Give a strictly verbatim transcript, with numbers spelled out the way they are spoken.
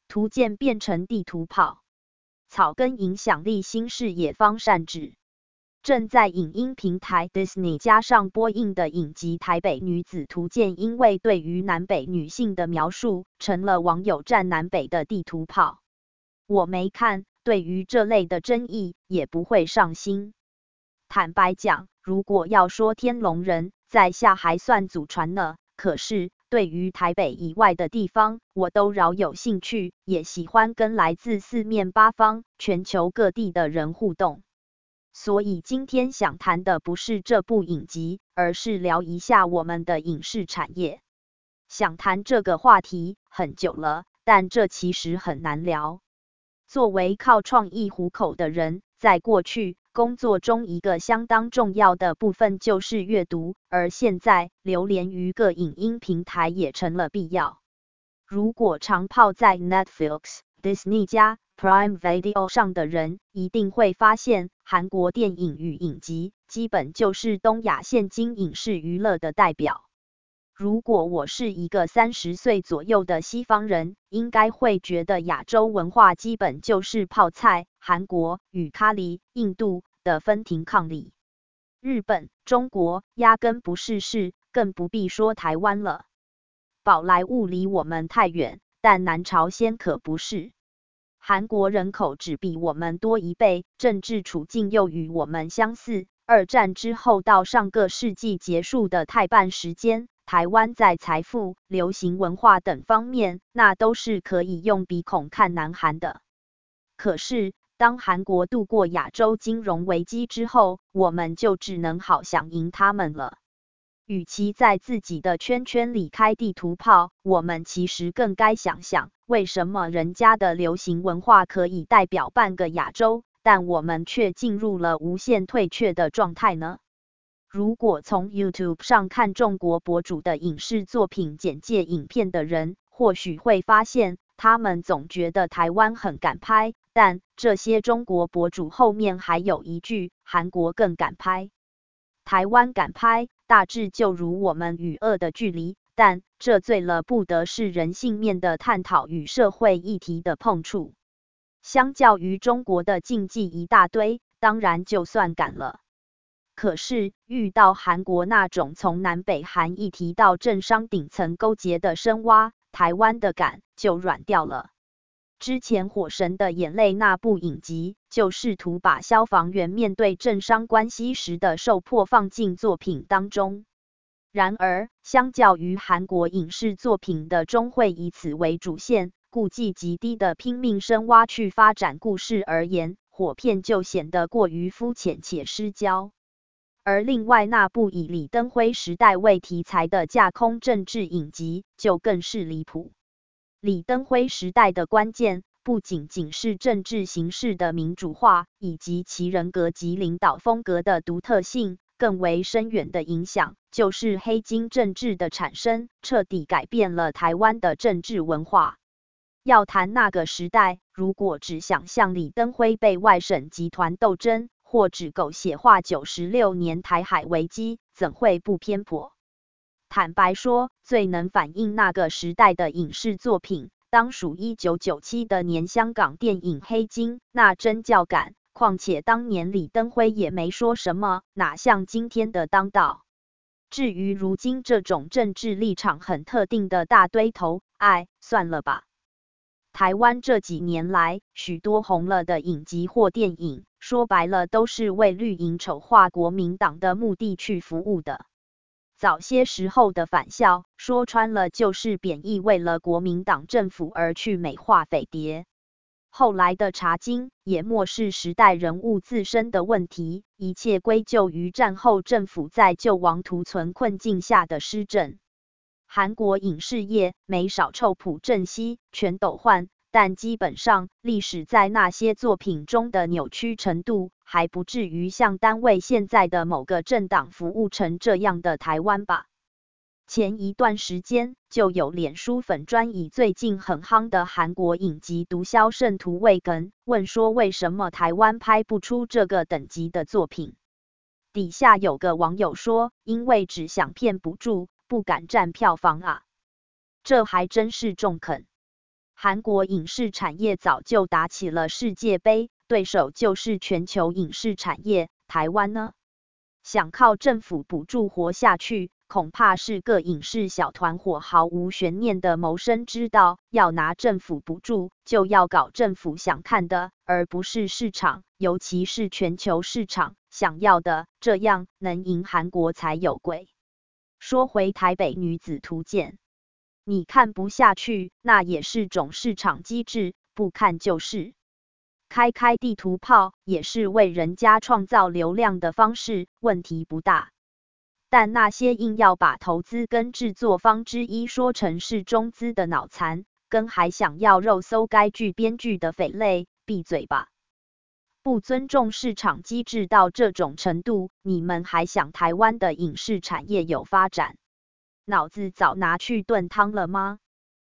图鉴变成地图炮，草根影响力新视野方善治。正在影音平台 Disney 加上播映的影集《台北女子图鉴》，因为对于南北女性的描述，成了网友站南北的地图炮。我没看，对于这类的争议也不会上心。坦白讲，如果要说天龙人，在下还算祖传呢，可是对于台北以外的地方，我都饶有兴趣，也喜欢跟来自四面八方、全球各地的人互动。所以今天想谈的不是这部影集，而是聊一下我们的影视产业。想谈这个话题很久了，但这其实很难聊。作为靠创意糊口的人，在过去工作中一个相当重要的部分就是阅读，而现在流连于各影音平台也成了必要。如果常泡在 Netflix、Disney 加 Prime Video 上的人，一定会发现韩国电影与影集基本就是东亚现今影视娱乐的代表。如果我是一个三十岁左右的西方人，应该会觉得亚洲文化基本就是泡菜，韩国与咖喱、印度的分庭抗礼。日本、中国压根不是事，更不必说台湾了。宝莱坞离我们太远，但南朝鲜可不是。韩国人口只比我们多一倍，政治处境又与我们相似。二战之后到上个世纪结束的太半时间，台湾在财富、流行文化等方面，那都是可以用鼻孔看南韩的。可是，当韩国度过亚洲金融危机之后，我们就只能好想赢他们了。与其在自己的圈圈里开地图炮，我们其实更该想想，为什么人家的流行文化可以代表半个亚洲，但我们却进入了无限退却的状态呢？如果从 YouTube 上看中国博主的影视作品简介影片的人，或许会发现，他们总觉得台湾很敢拍，但这些中国博主后面还有一句，韩国更敢拍。台湾敢拍，大致就如我们与恶的距离，但这最了不得是人性面的探讨与社会议题的碰触。相较于中国的禁忌一大堆，当然就算敢了。可是遇到韩国那种从南北韩议题到政商顶层勾结的深挖，台湾的敢就软掉了。之前《火神的眼泪》那部影集，就试图把消防员面对政商关系时的受迫放进作品当中。然而，相较于韩国影视作品的中会以此为主线，顾忌极低的拼命深挖去发展故事而言，火片就显得过于肤浅且失焦。而另外那部以李登辉时代为题材的架空政治影集，就更是离谱。李登辉时代的关键，不仅仅是政治形势的民主化，以及其人格及领导风格的独特性，更为深远的影响，就是黑金政治的产生，彻底改变了台湾的政治文化。要谈那个时代，如果只想象李登辉被外省集团斗争，或只狗血化九十六年台海危机，怎会不偏颇？坦白说，最能反映那个时代的影视作品，当属一九九七的年香港电影《黑金》，那真叫敢。况且当年李登辉也没说什么，哪像今天的当道。至于如今这种政治立场很特定的大堆头，哎，算了吧。台湾这几年来，许多红了的影集或电影，说白了都是为绿营丑化国民党的目的去服务的。早些时候的返校，说穿了就是贬义为了国民党政府而去美化匪谍。后来的茶经，也漠视时代人物自身的问题，一切归咎于战后政府在救亡图存困境下的施政。韩国影视业没少臭朴正熙、全斗焕，但基本上历史在那些作品中的扭曲程度，还不至于像单位现在的某个政党服务成这样的台湾吧。前一段时间就有脸书粉专以最近很夯的韩国影集《毒枭圣徒》为梗，问说为什么台湾拍不出这个等级的作品。底下有个网友说，因为只想骗补助，不敢占票房啊。这还真是中肯。 韩国影视产业早就打起了世界杯，对手就是全球影视产业，台湾呢？想靠政府补助活下去，恐怕是个影视小团伙毫无悬念的谋生之道。要拿政府补助，就要搞政府想看的，而不是市场，尤其是全球市场想要的，这样能赢韩国才有鬼。说回台北女子图鉴，你看不下去，那也是种市场机制，不看就是。开开地图炮也是为人家创造流量的方式，问题不大。但那些硬要把投资跟制作方之一说成是中资的脑残，跟还想要肉搜该剧编剧的匪类，闭嘴吧！不尊重市场机制到这种程度，你们还想台湾的影视产业有发展？脑子早拿去炖汤了吗？